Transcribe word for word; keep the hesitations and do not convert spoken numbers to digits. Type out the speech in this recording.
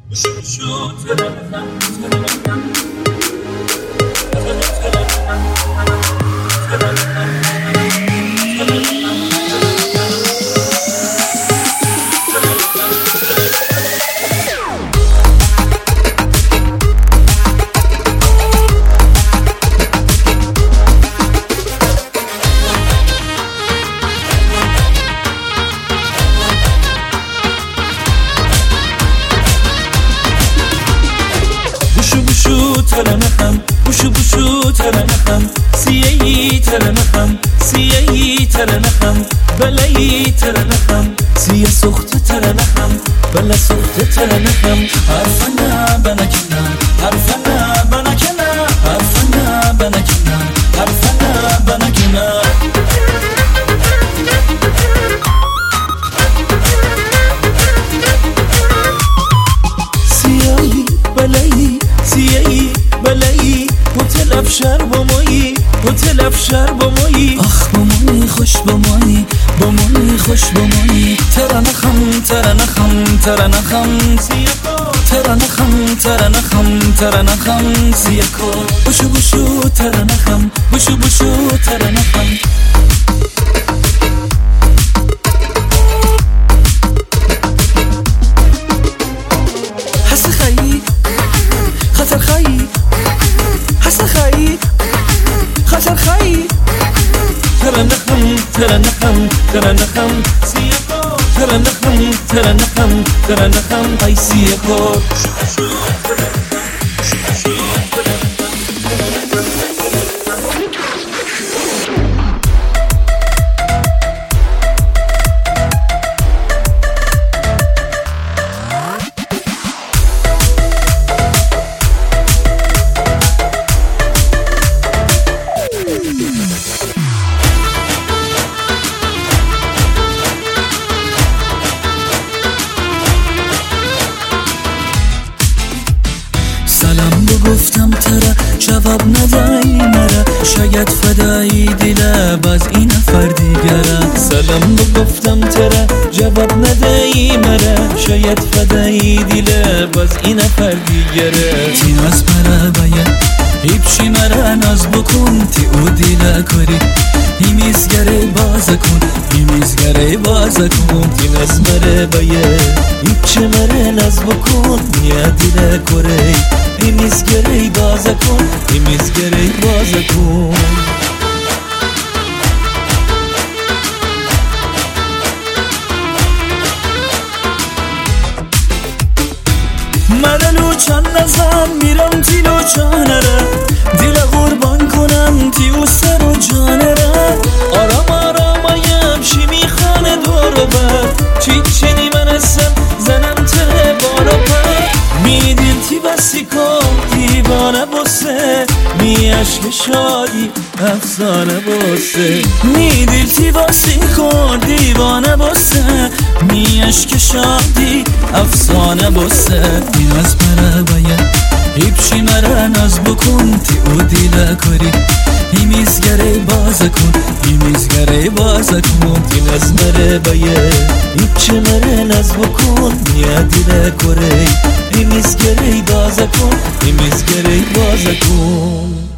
ترنخم بوشو بوشو ترنخم سیایی ترنخم سیایی ترنخم بلایی ترنخم سیه سخت ترنخم بلا سخت ترنخم حرفنا بنکنا حرفنا بنکنا حرفنا بنکنا حرفنا بنکنا سیایی بلایی سیایی بلایی هتل افشار با مایی هتل افشار با مایی آخ با مایی خوش با مایی با مایی خوش با مایی ترنخم ترنخم ترنخم سیاکو ترنخم ترنخم ترنخم سیاکو بوشو بوشو ترنخم بوشو بوشو ترنخم حس خیی خطر خیی حس خیی خطر خیی ترنخم ترنخم ترنخم سیاکو ترنخم ترنخم ترنخم ای سیاکو سلام بگفتم ترا جواب ندایی مرا شاید فدایی دل باز این نفر دیگره سلام بگفتم ترا جواب ندایی مرا شاید فدایی دل باز این نفر دیگره تی ناز مرا باید هیپشی مرا ناز بکن تی او دیل کاری ایمیزگره باز کن ایمیزگره باز کن تی ناز مرا باید هیپشی مرا ناز بکن نیا دیل کاری ایمیزگره باز کن ایمیزگره باز کن من لوچان نزم میرم تی لوچانه را دیل قربان کنم تی او سر و جانه را آرام آرامایم شی میخانه دور و بر چی چنی من هستم زنم ته بارا پر میدیل تی بسی کن دیوانه بسه می عشق شادی افسانه بسه میدیل تی بسی کن دیوانه بسه می عشق شادی افسانه بسه نیاز مرا باید هیپشی مرا ناز بکن تی او دیل کاری ایمیزگره باز کن ایمیزگره باز کن تی ناز مرا باید هیپشی مرا ناز بکن نیا دیل کاری ایمیزگره باز کن ایمیزگره باز کن